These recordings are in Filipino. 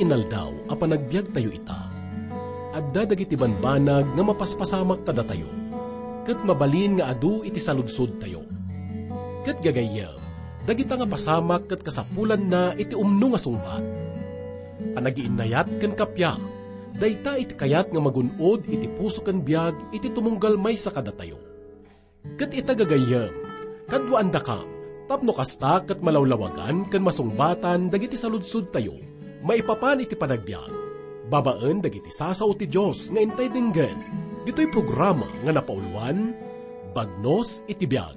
inaldaw a panagbiag tayo ita. Adda dagiti banbanag nga mapaspasamak kada tayo. Ket mabalin nga adu iti saludsod tayo. Ket gagayem, dagita nga pasamak ket kasapulan na iti umno nga sungbat. Panagiinayat ken kapya, dayta iti kayat nga magunod iti puso ken biag iti tumunggal may sa kada tayo. Ket ita gagayem, kadwa andakam, tapno kasta ket malawlawagan ken masungbatan dagiti saludsod tayo, maipapan iti panagbiag. Babaan dagiti sasaw ti Dios nga intay denggen, dito'y programa nga napauluan, Bagnos iti Biag.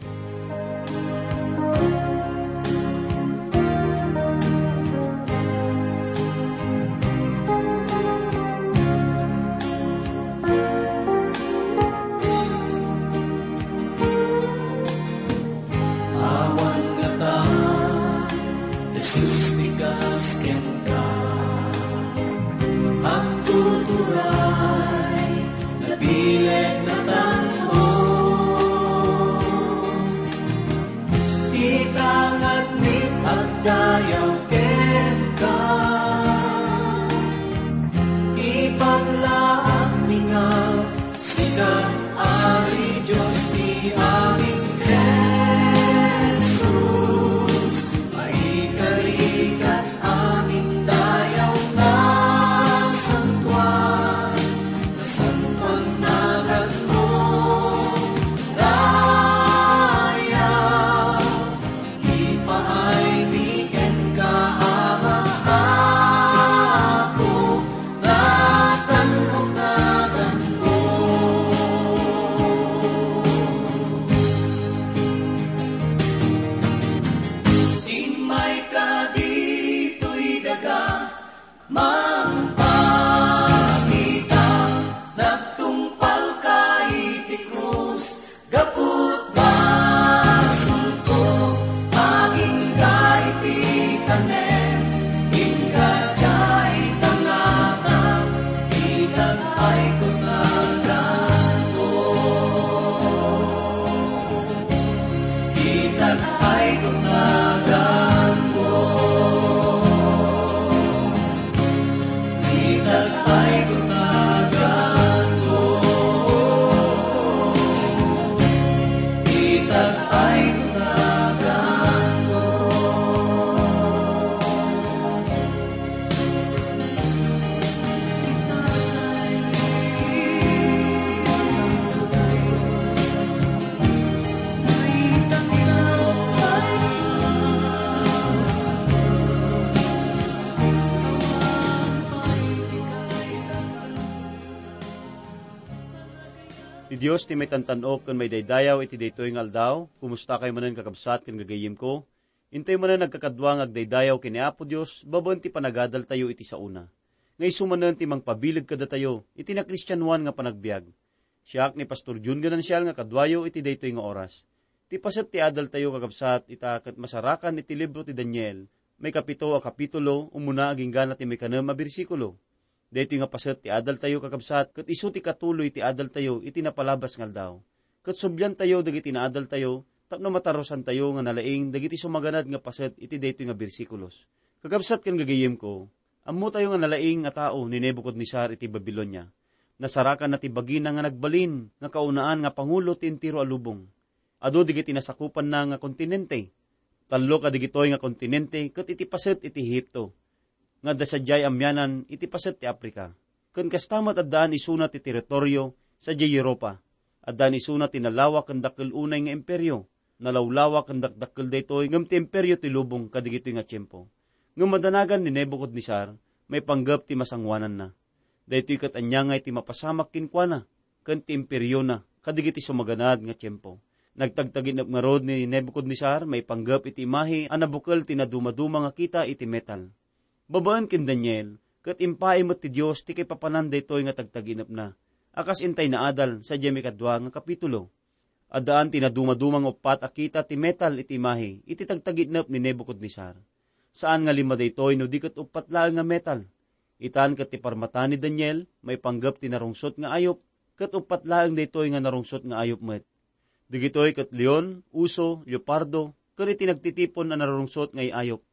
Ti Diyos ti may tantanok kan may daydayaw iti daytoy nga aldaw, kumusta kayo manen kakabsat kan gagayim ko? Intay manen nagkakadwa nga agdaydayaw kini Apo Diyos, baban ti panagadal tayo iti sauna. Ngay sumanen ti mangpabilag kada tayo, iti na Kristyanuan nga panagbiag. Siyak ni Pastor Jun Ganansyal nga kadwayo iti daytoy nga oras. Ti paset ti adal tayo kakabsat, ita kat masarakan iti libro ti Daniel, may kapito a kapitulo, umuna aging gana ti may kanam a bersikulo. Dito nga paset ti adal tayo kakabsat, kat iso ti katuloy ti adal tayo, iti napalabas ngal daw. Kat subyan tayo, dagiti na adal tayo, tapno matarosan tayo nga nalaing, dagiti sumaganad nga paset, iti dito nga bersikulos. Kakabsat kan gagayim ko, ammo tayo nga nalaing nga tao ni Nebuchadnezzar iti Babilonia. Nasarakan na ti bagina nga nagbalin, nga kaunaan nga pangulo ti entero alubong. Ado digiti nasakupan na nga kontinente. Talo ka digitoy nga kontinente, kat iti paset iti Ehipto. Nga dasadyay amyanan iti paset ti Afrika. Ken kastamat addaan isuna ti teritoryo sa Europa. Addaan isuna ti nalawak ken dakkel unay nga imperyo. Nalawlawak ken dakdakkel daytoy ngem ti imperyo ti lubong kadigitoy nga tiempo. Ngem madanagan ni Nebuchadnezzar may panggap ti masangwanan na. Daytoy ket anyangay ti mapasamak kinkwana ken ti imperyo na kadigiti sumaganad nga tiempo. Nagtagtagin nga rod ni Nebuchadnezzar may panggap iti imahe anabukal ti naduma-duma nga kita iti metal. Babaan kin Daniel, kat impae mo't ti Diyos, ti kay papananday to'y nga tagtaginap na. Akas intay na adal sa Jemi kadwa nga kapitulo. Adaan tinaduma-dumang upat akita ti metal iti imahe, iti tagtaginap ni Nebuchadnezzar. Saan nga lima day to'y no di kat upat lang nga metal. Itan kat ti parmata ni Daniel, may panggap ti narungsot nga ayop, kat upat lang day to'y nga narungsot nga ayop met. Digito'y kat leon, uso, leopardo, kat iti nagtitipon na narungsot nga ayop.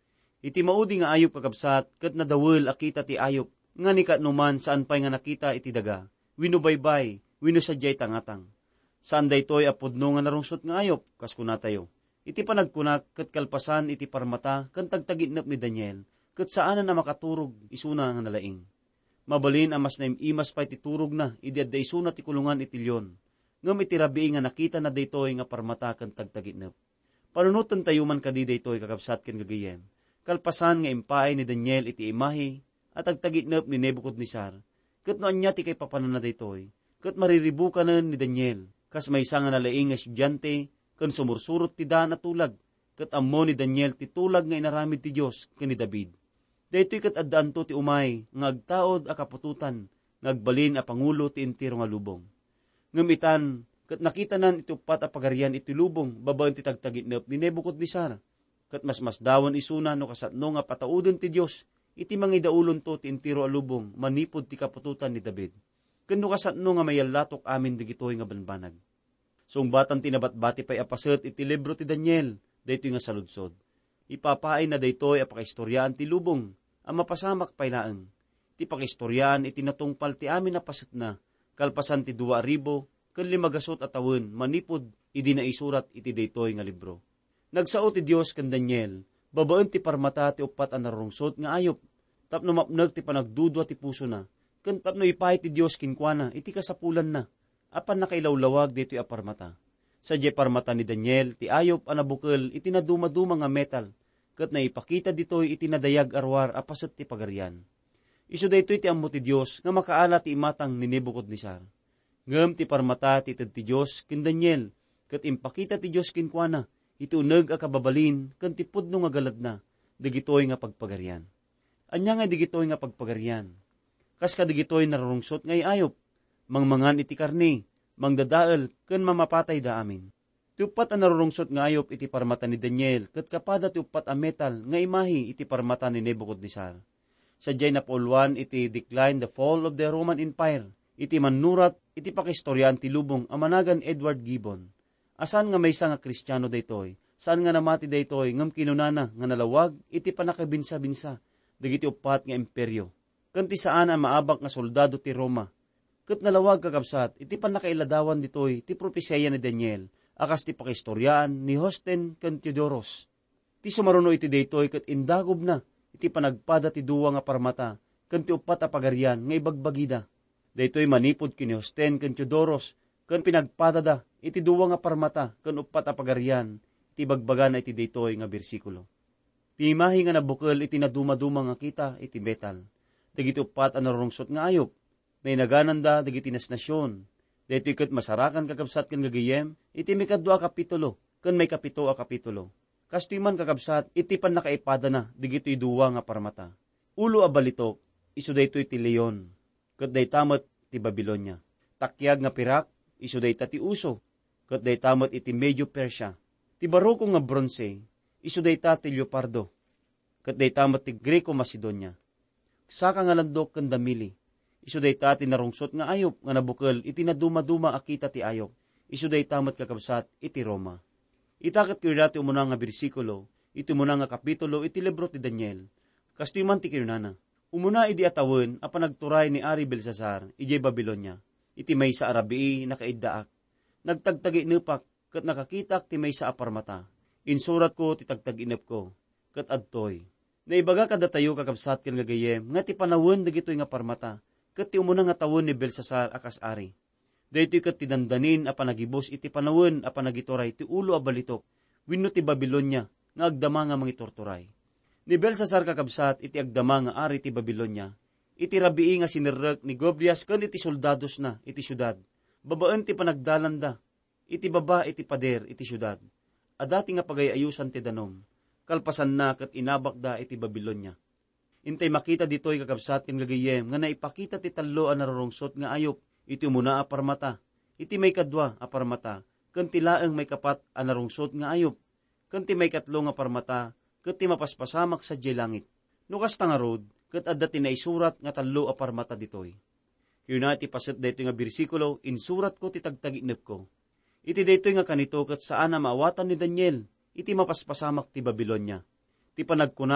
Iti maudi nga ayop kakabsat, ket nadawel akita ti ayop, nga ni katnuman saan pa'y nga nakita iti daga, wino baybay, wino sadyay tangatang. Saan daytoy apudno nga narungsot nga ayop, kas kunatayo. Iti panagkunak, ket kalpasan iti parmata, kan tagtaginap ni Daniel, ket saanan na makaturog, isuna nga nalaing. Mabalin amas na imas pa iti turog na, idi adda isuna ti kulungan iti lyon. Ngam iti rabii nga nakita na daytoy nga parmata kan tagtaginap. Panunutan tayo man kadi daytoy kakabsat ken gagayem. Kalpasan nga impaay ni Daniel iti imahe, at tagtaginap ni Nebuchadnezzar. Ket no anya ti kay papanan na daytoy, ket mariribukanen ni Daniel, kas maysa nga nalaing nga estudyante, ken sumursurot ti daan at tulag, ket ammo ni Daniel ti tulag nga inaramid ti Dios ken ni David. Daytoy ket addaan to ti umay, nga agtaod a kapututan, nga agbalin a pangulo ti entero nga lubong. Ngamitan, ket nakita nan iti upat a pagarian iti lubong, babaen ti tagtaginap ni Nebuchadnezzar. Ket masmasdawan isuna no kasatno nga patauden ti Dios, iti mangidaulon to ti entero a lubong, manipod ti kapututan ni David. Ken no kasatno nga mayalatok amin digitoy nga banbanag. Sungbatan tinabatbati pa'y apaset iti libro ti Daniel, daytoy nga saludsod. Ipapaay na daytoy a pakaistoryaan ti lubong, ang mapasamak pa'y laeng. Ti pakaistoryaan iti natungpal ti amin apaset na, kalpasan ti 2,000, ken 500 a tawen, manipod, idi na isurat iti daytoy nga libro. Nagsao ti Dios ken Daniel, babaen ti parmata ti upat a narungsot nga ayop, tapno mapneg ti panagdudwa ti puso na, ken tapno ipay ti Dios kinkwana, iti kasapulan na, apan nakailawlawag dito'y a parmata. Sadya parmata ni Daniel, ti ayop a nabukel, iti naduma-duma nga metal, ket naipakita dito'y iti nadayag arwar apaset ti pagarian. Isu daytoy ti ammo ti Dios nga makaala ti imatang ni Nebuchadnezzar. Ngem ti parmata ti ted ti Dios ken Daniel, ket impakita ti Dios kinkwana, iti uneg a kababalin ken ti pudno nga galad na, digitoy nga pagpagarian. Anya nga digitoy nga pagpagarian? Kas kadigitoy narurungsot nga ayop, mangmangan iti karne, mangdadael ken mamapatay da amin. Ti upat a narurungsot nga ayop iti parmata ni Daniel, ket kapada ti upat a metal nga imahi iti parmata ni Nebuchadnezzar. Sadyay na pauluan iti Decline the Fall of the Roman Empire, iti manurat iti pakistoryan ti lubong amanagan Edward Gibbon. Asan nga maysa nga Kristiyano daytoy, saan nga namati daytoy ngem kinunana nga nalawag iti panakabinsa-binsa, dagiti upat nga imperyo. Ken ti saan ang maabak nga soldado ti Roma. Ket nalawag kakabsat, iti panakailadawan ditoy ti propesya ni Daniel, akas ti pakistoryan ni Hosten ken Theodoros. Ti sumaruno iti daytoy ket indagob na, iti panagpada ti duwa nga parmata, ken ti upat a pagarian nga ibagbagida. Daytoy manipod kini Hosten ken Theodoros, ken pinagpada da, iti duwa nga parmata, ken upat a pagarian, iti bagbaga na iti daytoy nga bersikulo. Ti imahe nga nabukel iti naduma-duma nga kita, iti metal. Dagiti upat a narungsot nga ayop, na inaganan da dagiti nasnasyon. Daytoy ket masarakan kakabsat ken gagayem, iti mikadua kapitulo, ken may 7 a kapitulo. Kastoy man kakabsat, iti pan nakaipada na, digito'y duwa nga parmata. Ulo a balitok, isu daytoy ti leon, ket daytamet ti Babilonia. Takyag nga pirak, isu dayta ti uso, ket daytamet iti Medio Persia. Ti baroko nga bronze, isu dayta ti leopardo, ket daytamet ti Greco Macedonia. Saka nga landok ken damili, isu dayta ti narungsot nga ayop, nga nabukel iti naduma-duma akita ti ayop, isu daytamet kakabsat iti Roma. Itaket kayo dati umuna nga bersikulo, iti umuna nga kapitulo, iti libro ti Daniel. Kastoy man ti kinunana. Umuna idi atawen, apa nagturay ni Ari Belsasar, ijay Babilonia. Iti may sa arabii, nakaiddaak. Nagtagtagi nepak, kat nakakitak ti may sa aparmata. Insurat ko, ti tagtag-inep ko, kat adtoy. Naibaga kada tayo kakabsat ken gagayem, nga ti panawon dagitoy nga parmata, kat ti umuna nga tawon ni Belsasar akas Ari. Daytoy ket tinandanin a panagibos iti panawon a panagituray ti ulo a balitok, wenno ti Babilonia nga agdama nga mangitorturay. Ni Belsasar kakabsat iti agdama nga ari ti Babilonia, iti rabii nga sinirrek ni Gobrias ken iti soldados na iti syudad. Babaen ti panagdalanda, iti baba iti pader iti syudad. Adati nga pagayayusan ti danom, kalpasan na ket inabakda iti Babilonia. Intay makita ditoy kakabsat ken gagayem nga naipakita ti tallo a narurungsot nga ayop, iti umuna a parmata, iti may kadwa a parmata, ken ti laeng may kapat a narungsot nga ayop, ken ti may katlo nga parmata, ket ti mapaspasamak sa langit. No kasta nga rod, ket adda ti naisurat nga tallo a parmata ditoy. Yuna ti paset daytoy nga bersikulo, insurat ko ti tagtaginep ko. Iti daytoy nga kanito ket saan na maawatan ni Daniel, iti mapaspasamak ti Babilonia. Ti panagkunak,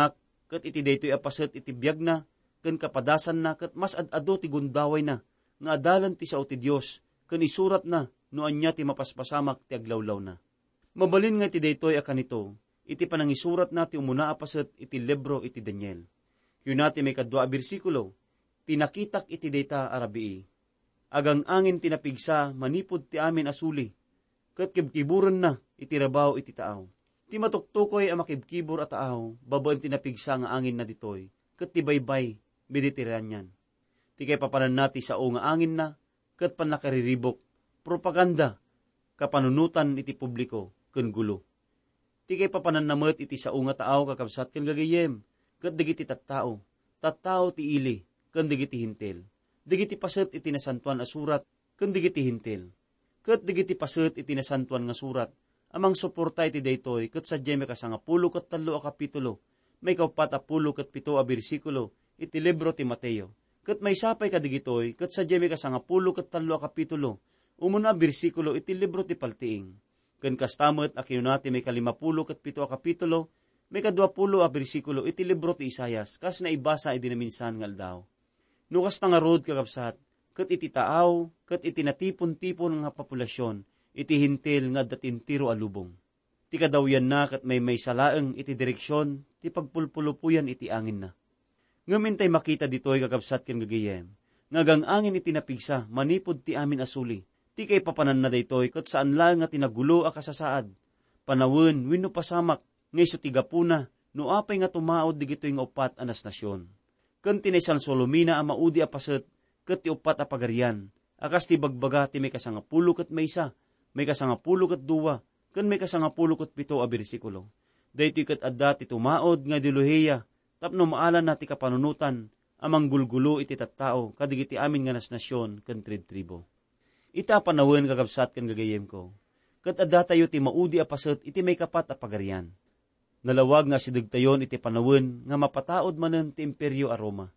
ket iti daytoy apaset iti biyag na, ken kapadasan na, ket mas ad-ado ti gundaway na, nga adalan ti sao ti Dios, ken isurat na, no anya ti mapaspasamak ti aglawlaw na. Mabalin nga iti daytoy akanito, iti panangisurat na ti umuna apaset iti libro iti Daniel. Yun nati may 2 bersikulo, tinakitak iti dayta arabii. Agang angin tinapigsa, manipod ti amin asuli, ket kibkiburan na, iti rabaw iti taaw. Ti matuktukoy ang makibkibor at taaw, babaan tinapigsa nga angin na ditoy, ket ti baybay, Mediterranean. Ti kay papanan nati sao nga angin na, ket panakariribok, propaganda, kapanunutan iti publiko, ken gulo. Ti kay papanan namet iti sao nga taaw kakabsat ken gagayem, ket digiti tattao ti ili, ken digiti hintel. Digiti paset iti nasantuan a surat, ken digiti hintel. Ket digiti paset iti nasantuan nga surat, amang suporta iti daytoy, ket sadya may 10 ket 3 a kapitulo, may 4 ket 7 a bersikulo, iti libro ti Mateo. Ket may sapay kadigitoy, ket sadya may 10 ket 3 a kapitulo, umuna bersikulo iti libro ti Paltiing. Ken kastamet a kinunati may 50 ket 7 a kapitulo, may 20 a bersikulo iti libro ti Isayas, kas naibasa iti naminsan nga aldaw. Nukas nga rod kakabsat, ket iti taaw, ket iti natipon-tipon nga populasyon, iti hintil nga datintiro alubong. Ti kadawyan na ket may salaeng iti direksyon, ti pagpulpulupuyan iti angin na. Ngamintay makita ditoy kakabsat ken gagayem, ngagang angin iti napigsa, manipod ti amin asuli, ti kay papanan na daytoy, ket saan lang nga tinagulo a kasasaad. Panawin, wenno pasamak, ngayso ti gapuna, no apay nga tumaod digitoy nga 4 anas nasyon. Ken ti San Solomina a maudi a paset, ket ti 4 a pagarian, akas ti bagbaga ti may 10 ket maysa, may 10 ket 2, ken may 10 ket 7 a bersikulo. Daytoy ket adda ti tumaod nga diluheya, tapno maalan na ti kapanunutan, amang gulgulo iti tattao, kadigiti amin nga nasnasyon, ken tribo. Ita panawin kakabsat ken gagayem ko, ket adda tayo ti maudi a paset iti may 4 a pagarian. Nalawag nga sidegtayon iti panawin nga mapataod manen ti Imperyo a Roma.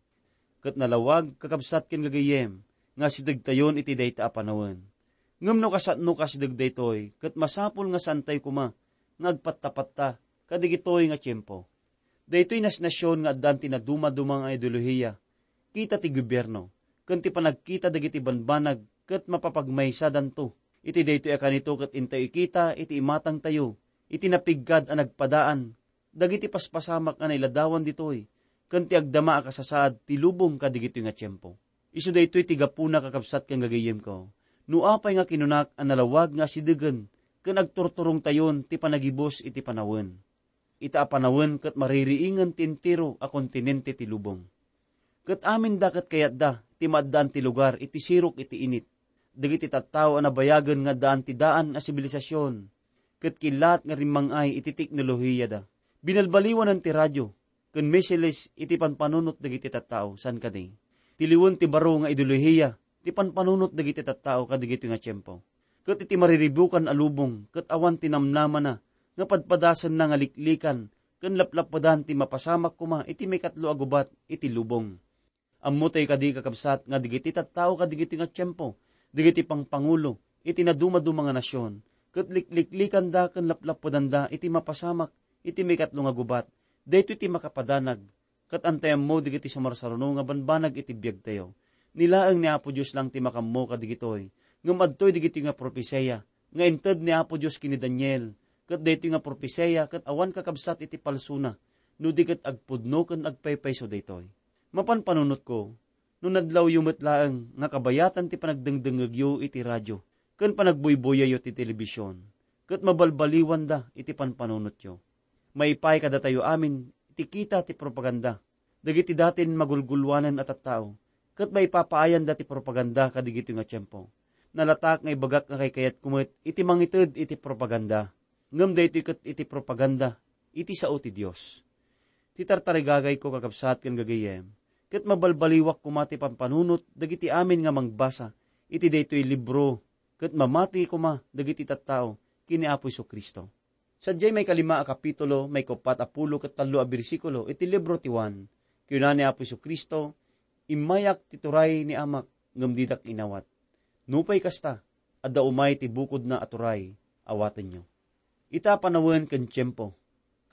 Ket nalawag kakabsat ken gagayem nga sidegtayon iti dayta a panawin. Ngem no kasatno kasidegdaytoy, ket masapol nga santay kuma, ngagpatta-patta, kadigitoy nga tiyempo. Daytoy nasnasyon nga addan ti naduma-duma nga ideolohiya, kita ti gobyerno, ken ti panagkita dagiti banbanag, ket mapapagmaysa danto. Iti daytoy akanito ket intay kita, iti imatang tayo, iti napiggad a nagpadaan, dagiti paspasamak nga nailadawan ditoy, ken ti agdama a kasasaad, ti lubong kadigitoy nga tiyempo. Isu daytoy ti gapuna kakabsat ken gagayem ko, no apay nga kinunak ang nalawag nga sidegen, ken agturturong tayon ti panagibos iti panawin. Ita a panawin ket maririingan tintiro a kontinente ti lubong. Ket amin da ket kayat da, ti maaddaan ti lugar, iti sirok iti init. Dagiti tattao a nabayagan nga daan ti daan a sibilisasyon, ket kilat nga rimangay iti teknolohiya da. Binalbaliwan ti radyo, ken mesiles iti panpanunot dagiti tattao, san kadi. Tiliwan ti baro nga ideolohiya, ti panpanunot dagiti tattao kadigiti nga tiyempo. Ket iti mariribukan alubong, ket awan tinamnama na, nga padpadasan na nga liklikan, ken laplapadan ti mapasamak kuma, iti may 3 a gubat, iti lubong. Ammo tay kadi kakabsat, nga digiti tattao kadigiti nga tiyempo, digiti pangpangulo, iti naduma-duma nga nasyon, ket liklikan da, ken laplapadan da, iti mapasamak, iti may 3 a gubat, dayto iti makapadanag, ket antayam mo digiti sumarsaruno nga banbanag iti biag tayo. Nilaeng ni Apo Diyos lang ti makammo kadigitoy, ngem adtoy digiti nga propesya, nga inted ni Apo Diyos kini Daniel, ket daytoy nga propesya, ket awan kakabsat iti palsuna, no di ket agpudno ken agpaypayso daytoy. Mapanpanunot ko, no nadlaw yumetlaeng nga kabayatan ti panagdengdengegyo iti radyo, ken panagbuybuyayo ti telebisyon, ket mabalbaliwan da iti panpanunot yo. Maipay kada tayo amin, iti kita ti propaganda, dagiti datin magulgulwanan at tattao, ket maipapaayan dati propaganda kadigiti nga tiyempo. Nalatak nga ibagak nga kayat kumit, iti mangited iti propaganda. Ngem daytoy ket iti propaganda, iti sao ti Dios. Ti tartarigagay ko kakabsat ken gagayem, ket mabalbaliwak kumati pampanunot, dagiti amin nga mangbasa, iti daytoy libro, ket mamati kuma, dagiti tattao, kini Apo Kristo. Sadyay may 5 a kapitulo, may 4 ket 3 a bersikulo, iti libro ti Juan, kiuna ni Apo Kristo, imayak ti turay ni amak, ngem didak inawat. Nupay kasta, adda umay ti bukod na aturay, awaten nyo. Ita panawin ken tiyempo,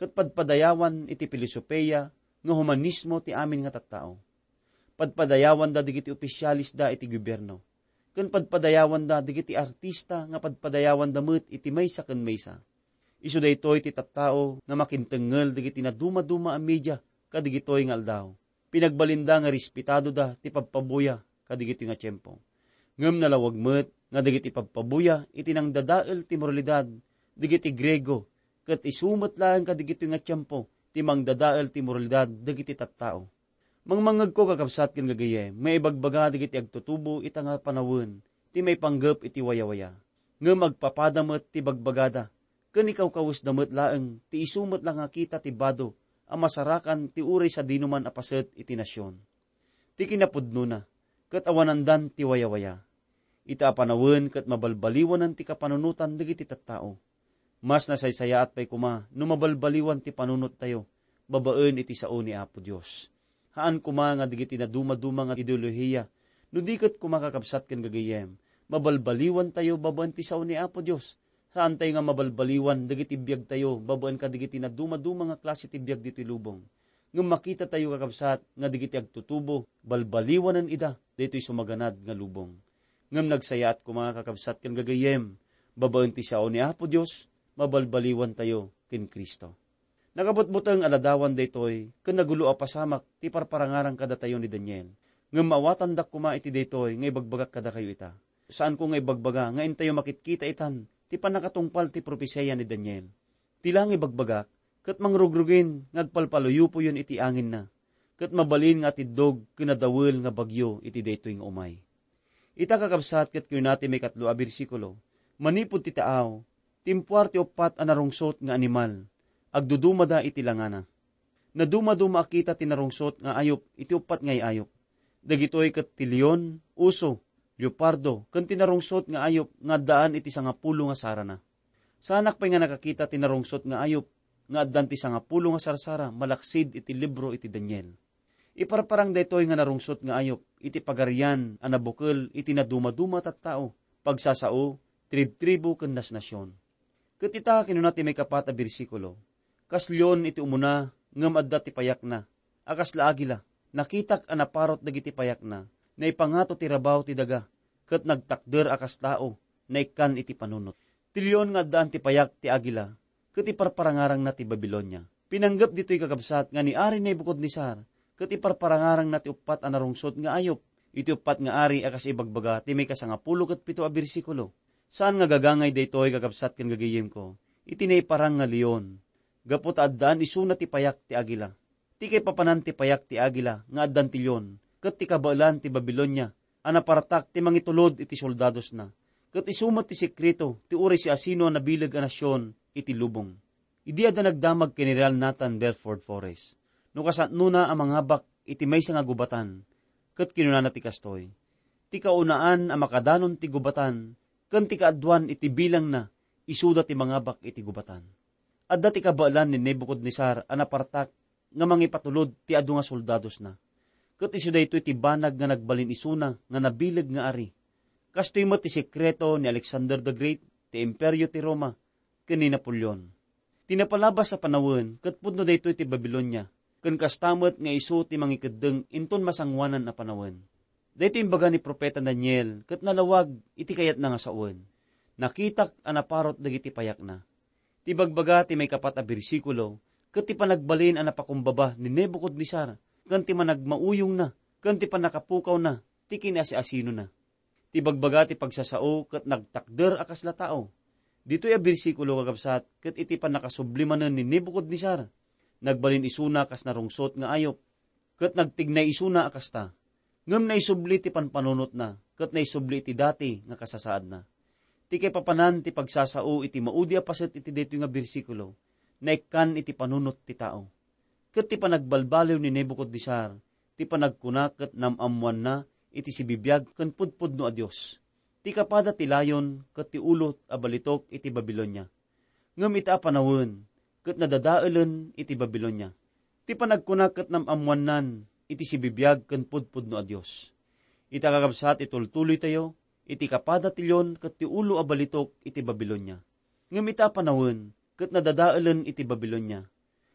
ket padpadayawan iti filosofiya nga humanismo ti amin nga tattao. Padpadayawan da digiti opisyalis da iti gobyerno. Ken padpadayawan da digiti artista nga padpadayawan da met iti maysa ken maysa. Isu daytoy ti tattao nga makintengel digiti na duma-duma a media kadigitoy nga aldaw. Pinagbalinda nga respetado da ti pagpabuya kadigiti nga tiyempo. Ngem nalawag met nga digiti pagpabuya iti nang dadael ti moralidad digiti Grego ket isumet laeng kadigiti nga tiyempo ti mangdadael ti moralidad digiti tattao. Mangmangeg ko kakabsat ken gagayem, may ibagbaga digiti agtutubo ita nga panawon, ti may panggep iti wayawaya. Ngem magpapadamet ti bagbagada, ken ikaw kawes damet laeng ti isumet lang nga kita ti bado, a masarakan ti uray sa dinuman a paset iti nasyon. Ti kinapudno na, ket awanandan ti wayawaya. Ita panawon ket mabalbaliwanan ti kapanunutan digiti tattao. Mas nasaysayaat pay kuma, no mabalbaliwan ti panunot tayo, babaen iti sao ni Apo Dios. Haan kuma nga digiti na duma-duma nga ideolohiya, no diket kumakakabsat ken gagayem, mabalbaliwan tayo babaen ti sao ni Apo Dios. Saan tayo nga mabalbaliwan, digiti biyag tayo, babaen ka digiti na duma-duma nga klase ti biyag dito lubong. Ngem makita tayo kakabsat, nga digiti agtutubo, balbaliwanan ida, dito'y sumaganad nga lubong. Ngem nagsayaat ko mga kakabsat ken gagayem, babaen ti sao ni Apo Dios, mabalbaliwan tayo ken Kristo. Nakabutbuteng aladawan daytoy, ken nagulo a pasamak ti parparangarang kada tayo ni Daniel. Ngem mawatan dak kuma iti daytoy, nga ibagbagak kada kayo ita. Saan ko nga ibagbaga, nga intayo makitkita itan, ti panakatungpal ti propesya ni Daniel. Tilang ibagbagak, ket mangrugrugin, ngagpalpaluyo po yun iti angin na, ket mabalin nga tiddog, kinadawel nga bagyo iti daytoy nga umay. Ita kakabsat ket kuyo nati may 3 a bersikulo, manipod ti taaw, timpuar ti opat a narungsot nga animal, agdudumada iti langana. Naduma-duma akita ti narungsot nga ayop, iti opat ngay ayop. Dagitoy ket ti leon, uso, leopardo, ken tinarungsot nga ayop nga daan iti 10 nga sarana. Sanak pay nga nakakita ti narungsot nga ayop nga addan ti 10 nga sarsara malaksid iti libro iti Daniel. Iparparang daytoy nga narungsot nga ayop iti pagarian a nabukel iti naduma-duma tattao, pagsasao, trib-tribo ken nasnasyon. Ket ita kinuna ti may 4 a bersikulo. Kas leon iti umuna ngem adda ti payak na. Akas laagila, nakitak a naparot dagiti payak na. Naipangato ti rabaw ti daga, ket nagtakder akas tao, naikan iti panunot. Ti leon nga addaan ti payak ti agila, ket iparparangarang na ti Babilonia. Pinanggep dito'y kakabsat nga ni Ari Nebuchadnezzar, ket iparparangarang na ti upat a narungsot nga ayop. Iti upat nga ari akas ibagbaga ti may 17 ket 7 a bersikulo. Saan nga gagangay daytoy kakabsat ken gagayem ko? Iti naiparang nga leon. Gapot addaan isuna ti payak ti agila. Ti kay papanan ti payak ti agila nga addan ti leon. Ket ti kabaalan ti Babilonia, anapartak ti mangitulod iti soldados na. Ket isumat ti sekreto, ti uray si asino a nabilag a nasyon, iti lubong. Idi adda nagdamag ken General Nathan Bedford Forrest. No kasatno na ang mangabak, iti maysa nga gubatan. Ket kinuna ti kastoy. Ti kaunaan a makadanon ti gubatan, ken ti kaadwan iti bilang na, isuda ti mangabak iti gubatan. Adda ti kabaalan ni Nebuchadnezzar a napartak, nga mangipatulod ti adu nga soldados na. Ket isu daytoy ti banag nga nagbalin isuna nga nabileg nga ari. Kastoy met ti sekreto ni Alexander the Great, ti imperyo ti Roma, ken ni Napoleon. Tinapalabas sa panawon, ket pudno daytoy ti Babilonia, ken kastamet nga isu ti mangikeddeng inton masangwanan a panawon. Daytoy imbaga ni propeta Daniel, ket nalawag iti kayat na nga saon. Nakitak a naparot dagiti payak na. Ti bagbaga ti may 4 a bersikulo, ket ti panagbalin a napakumbaba ni Nebuchadnezzar, ken ti managmauyong na, ken ti panakapukaw na, ti kinasiasino na. Ti bagbaga ti pagsasao, ket nagtakder akas la tao. Dito'y a bersikulo kakabsat, ket iti panakasublimanen ni Nebuchadnezzar. Nagbalin isuna kas narungsot nga ayop, ket nagtignay isuna akas ta. Ngem naisubli ti panpanunot na, ket naisubli ti dati nga kasasaad na. Ti kay papanan ti pagsasao iti maudi a paset iti dito nga bersikulo, naikan iti panunot ti tao. Ket ti panagbalbaliw ni Nebuchadnezzar, ti panagkuna ket namamuan na, iti sibibiyag ken pudpudno a Dios. Ti kapada ti layon ket ti ulot a balitok iti Babilonia. Ngem ita panawon, ket nadadaelen iti Babilonia. Ti panagkuna ket namamuanan, iti sibibiyag ken pudpudno a Dios. Ita kakabsat itultuloy tayo, iti kapada ti leon ket ti ulo a balitok iti Babilonia. Ngem ita panawon, ket nadadaelen iti Babilonia.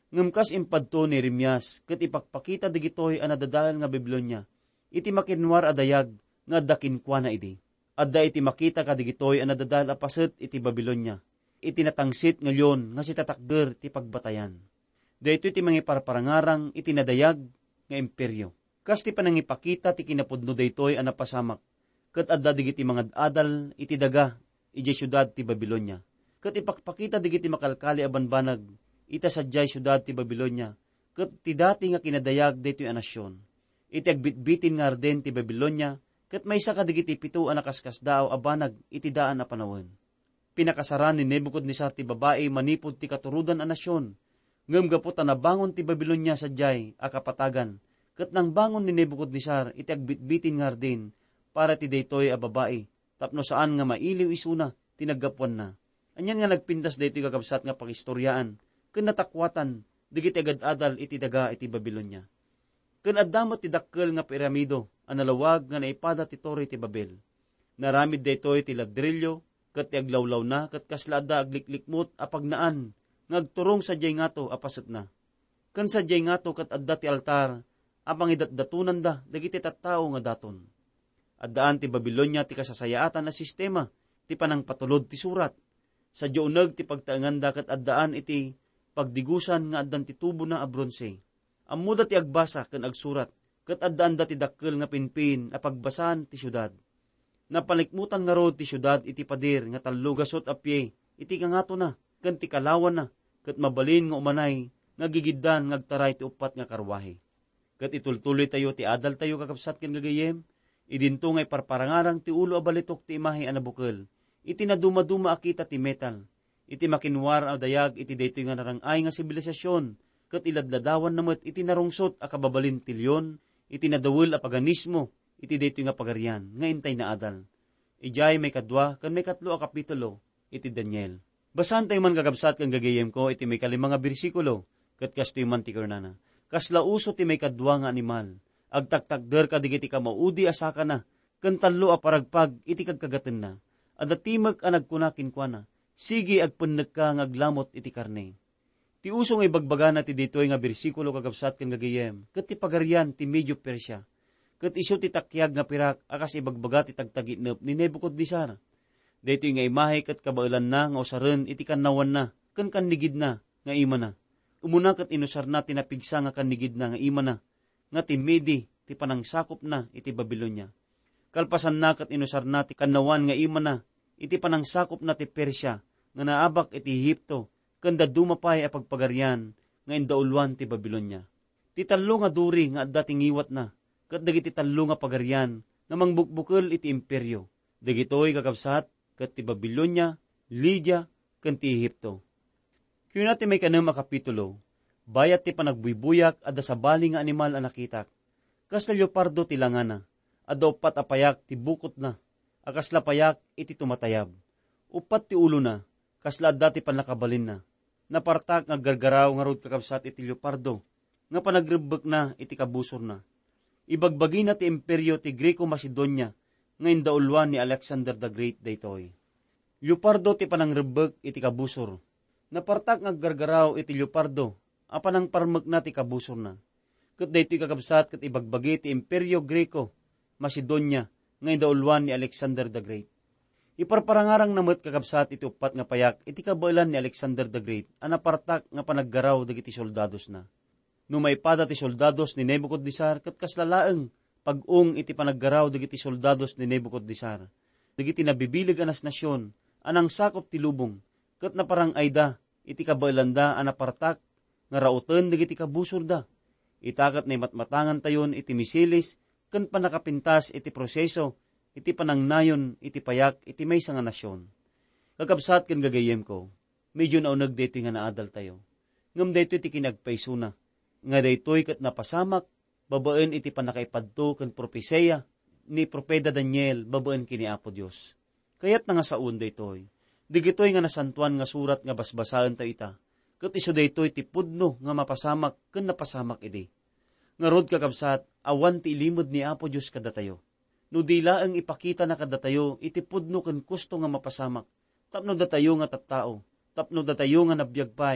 Ngamkas impadto ni Rimyas, ket ipakpakita digitoy ang nadadal nga Babilonya. Iti makinwar adayag, nga dakin kwa na idi. Adda iti makita kadigitoy ang nadadal apaset iti Babilonya. Iti natangsit ngayon nga si tatakder ti pagbatayan. Dahito iti mangiparparangarang iti nadayag nga imperyo. Kas ti panangipakita ti kinapudno daytoy ang napasamak. Ket adda digiti mga adal iti daga iti syudad ti Babilonya. Ket ipakpakita digiti makalkali a banbanag ita sadyay syudad ti Babilonya. Ket ti dati nga kinadayag daytoy a nasyon. Iti agbitbitin nga arden ti Babilonya. Ket maysa kadigiti 7 a nakaskasdaaw a banag iti daan a panawon. Pinakasaran ni Nebuchadnezzar ti babae manipod ti katurudan a nasyon. Ngem gapot a nabangon ti Babilonya sadyay a kapatagan. Ket nang bangon ni Nebuchadnezzar iti agbitbitin nga arden para ti daytoy a babae. Tapno saan nga mailiw isuna tinaggapuan na. Anyan nga nagpintas daytoy kakabsat nga pakistoryaan. Ken natakwatan digiti agad-adal iti daga iti Babilonya. Ken addamot ti dakkel nga piramido ang nalawag nga naipada ti Torre ti Babel. Naramid daytoy ti ladrilyo, ket ti aglawlaw na, ket kaslada agliklikmot apagnaan, ngagturong sa jay ngato apaset na. Ken sa jay ngato ket adda ti altar, apang idatdatunan da, dagiti tattao nga daton. Addaan ti Babilonya ti kasasayaatan na sistema, ti panangpatulod ti surat. Sa uneg ti pagtaengan da ket addaan iti pagdigusan nga addan ti tubo na a bronse. Ammuda ti agbasa ken agsurat, ket addaan da ti dakkel nga pinpin a pagbasan ti syudad. Napalikmutan nga rod ti syudad iti pader nga 3 gasot a pie, iti kangato na, ken ti kalawan na, ket mabalin nga umanay, nga gigiddan ngagtaray ti 4 nga karwahe. Ket itultuloy tayo ti adal tayo kakabsat ken gagayem, idinto ngay parparangarang ti ulo a balitok ti imahe a nabukel, iti naduma-duma akita ti metal, iti makinwar a dayag iti daytoy nga narangay nga sibilisasyon, ket iladladawan namet iti narungsot a kababalin ti leon, iti nadawel a paganismo, iti daytoy nga pagarian, nga intay na adal. Ijay may 2 ken may 3 a kapitulo, iti Daniel. Basan tayo man kakabsat kang gagayem ko, iti may 5 nga bersikulo, ket kastoy man ti kernana. Kasla uso ti may 2 nga animal, agtaktakder kadigiti ka maudi asaka na, ken 3 a paragpag iti kagkagaten na. Adda timek a nagkunakin kwa na, sige agpennek ka ngaglamot iti karne. Ti uso nga ibagbaga na ti ditoy nga bersikulo kakabsat ken gagayem, ket ti pagarian ti Medio Persia. Ket isu ti takyag nga pirak akas ibagbaga ti tagtaginep ni Nebuchadnezzar. Daytoy nga imahe ket kabailan na nga usaren iti kannawan na, ken kannigid na nga ima na. Umuna ket inusar na tinapigsa nga kannigid na nga ima na, nga ti Medi ti panangsakop na iti Babilonya. Kalpasan na ket inusar na ti kannawan nga ima na, iti panangsakop na ti Persia, nga naabak iti Ehipto, kanda dumapay a pagpagarian, nga indaulwan ti Babilonya. Ti 3 nga duri nga adda tingiwat na, ket dagiti 3 nga pagarian, nga mangbukbukel iti imperyo. Dagitoy kakabsat, ket ti Babilonya, Lydia, ken ti Ehipto. Kaya natin may 6 a kapitulo, bayat ti panagbuibuyak adda sa bali nga animal a nakitak. Kas leopardo ti langana, adda 4 a payak ti bukot na, akas lapayak iti tumatayab. 4 ti ulo na, kasla adda ti panlakabalin na. Napartak nga gargaraw nga rod kakabsat iti leopardo, nga panagrebek na iti kabusor na. Ibagbagi na ti imperyo ti Greco-Macedonia, nga indaulwan ni Alexander the Great daytoy. Leopardo ti panangrebek iti kabusor. Napartak nga gargaraw iti leopardo, a panangparmek na ti kabusor na. Ket daytoy kakabsat ket ibagbagi ti imperyo Greco-Macedonia, nga indaulwan ni Alexander the Great. Iparparangarang namet kakabsat iti 4 nga payak, iti kabailan ni Alexander the Great, anapartak nga panaggaraw dagiti soldados na. No maipada ti soldados ni Nebuchadnezzar, ket kaslalaeng pag-ung iti panaggaraw dagiti soldados ni Nebuchadnezzar. Dagiti nabibilig anas nasyon, anang sakop ti lubong, ket naparang ayda, iti kabailan da anapartak, nga rauten dagiti kabusor da. Itakat na matmatangan tayon iti misilis, ken panakapintas iti proseso, iti panangnayon, iti payak, iti maysa nga nasyon. Kakabsat ken gagayem ko, medyo naunag daytoy nga naadal tayo. Ngem daytoy iti kinagpaysuna, nga daytoy ket napasamak, babaen iti panakaipadto ken propesiya, ni Propeta Daniel, babaen kini Apo Dios. Kayat na nga saun daytoy, digitoy nga nasantuan nga surat nga basbasaen tayo ita, ket isu daytoy ti pudno nga mapasamak ken napasamak idi. Nga rod kakabsat, awan ti ilimod ni Apo Dios kada tayo. No dila ang ipakita na kada tayo, iti pudno ken kusto nga mapasamak. Tapno da tayo nga tattao, tapno da tayo nga nabiyagpay,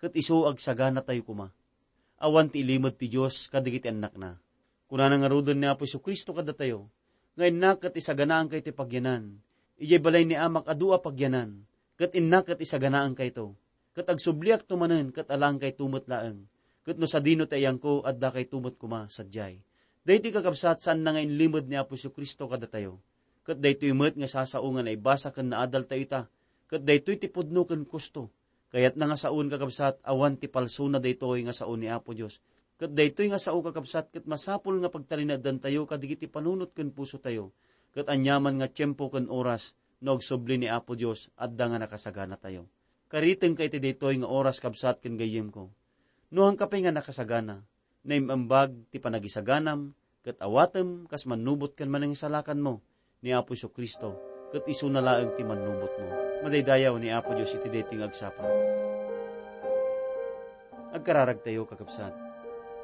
kat iso agsagana tayo kuma. Awan ti ilimod ti Diyos kadigiti anak na. Kuna nga rudon ni Apo Kristo kada tayo, ngayon na kat isaganaan kay ti pagyanan, ijay balay ni amak adua pagyanan, kat inna kat isaganaan kay to, kat agsubliak tumanen kat alang kay tumot laeng, kat no sa dino tayang ko at da kay tumot kuma sadyay. Dahiti kakabsat saan na ngayon limod ni Apo Kristo kada tayo, kat dahito imot nga sasaungan ay basa kan naadal tayo ita, kat dahito iti pudno kan kusto, kayat na nga saun kakabsat awan ti palso na daytoy nga saun ni Apo Diyos. Kat daytoy nga sao kakabsat, kat masapul nga pagtalinadan tayo, kadigiti panunot ken puso tayo, kat anyaman nga tiyempo ken oras, no agsobli ni Apo Diyos, adda nga nakasagana tayo. Kariteng kay ti daytoy nga oras kabsat ken gayem ko. Nohang kapay nga nakasagana, naimambag ti panagisaganam, kat awatem kas manubot ken manangisalakan mo, ni Apo Kristo, kat isu na laeng ti manubot mo. Madaydayaw ni Apo Diyos iti daytoy nga agsapa. Agkararag tayo kakabsat.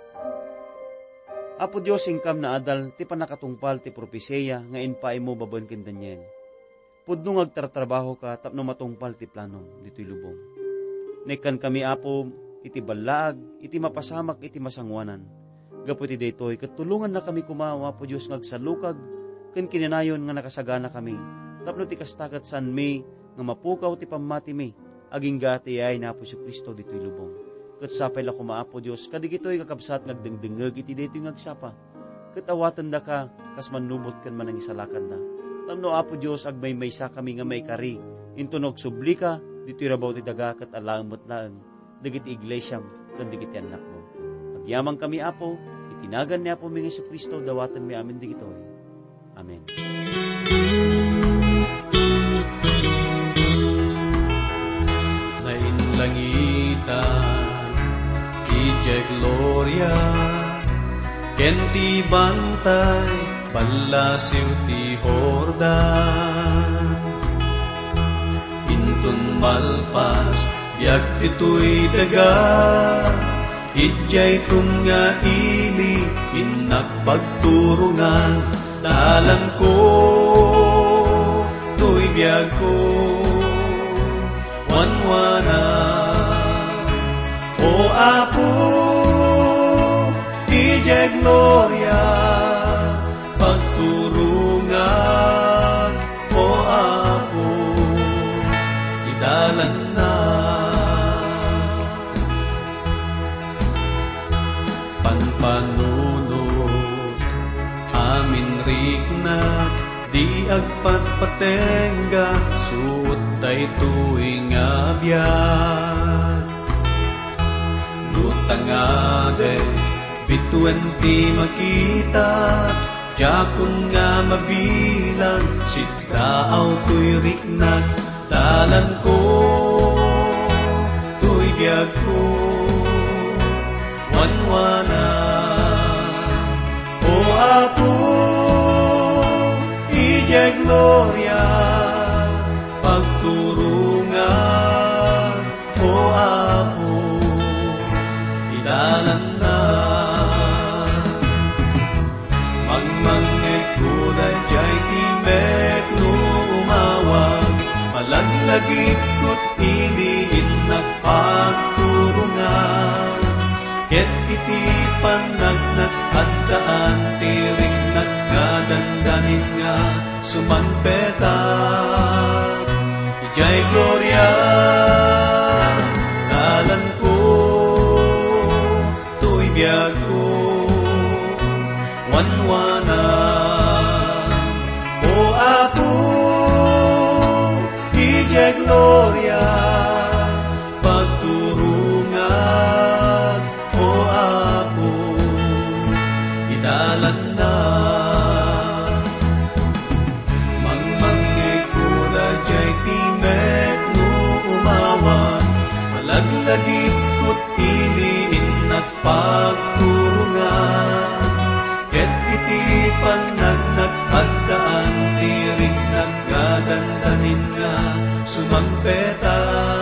Apo Diyos ingkam na adal, ti panakatungpal ti propesya, nga inpaay mo baban ken Daniel. Pudno agtartrabaho ka, tapno matungpal ti plano, dito'y lubong. Nekan kami, Apo, iti balaag, iti mapasamak, iti masangwanan. Gapo iti daytoy, katulungan na kami kumawa, Apo Diyos, ngagsalukag, ken kininayon nga nakasagana kami. Tapno ti kastakat san mi, nga mapukaw ti pamati mi, aging gati ay na Apo Kristo dito'y lubong. Kat sapay la kumaapo Diyos, kadigito'y kakabsat ngagdengdengeg iti dito'y ngagsapa. Kat awatan da ka, kas manubot kan manang isalakan da. Tamno Apo Diyos, agmay-maysa kami nga may kari. Intunog subli ka, dito'y rabaw ti daga, kat alaamot laeng. Digiti iglesyam, kan digiti anak mo. Agyamang kami Apo, itinagan ni Apo mi Jesucristo, dawatan mi amin digito'y. Amen. Nainlangitan ijay gloria, kenti bantay, balasiw ti Jordan. Intun malpas, biag tito'y daga, ijay tunga ili, inakpagturungan, dalan ko, tuy biag ko, wanwana. O Apo, ijay gloria, pagturungan. O Apo, idalan na. Panpanunod, amin riknat, di agpatpatengga, suot tay tuwing abiyat. Tangade, bituan ti makita, jakun nga mabilang, sitdaaw tuy riknat, dalan ko, tuy biag ko, wanwana. O Apo, ijay gloria, pagturungan. O Apo, dalan na. Magmangit ko da jay timek no umawag, malaglagit ko't iliin na pagturungan. Ket iti panagnak at daan, tirik nagkadandanin nga sumangpetat. Ijay gloria, dalan ko, biag ko, wanwana. O Apo, ijay gloria, pagturungan. O Apo, idalan na. Mangmanggi ko da jay timek no umawan, malaglagit ko't iliin at pagturungan. Ket iti panagnak at daan, tirik nagkadandanin nga sumangpetan.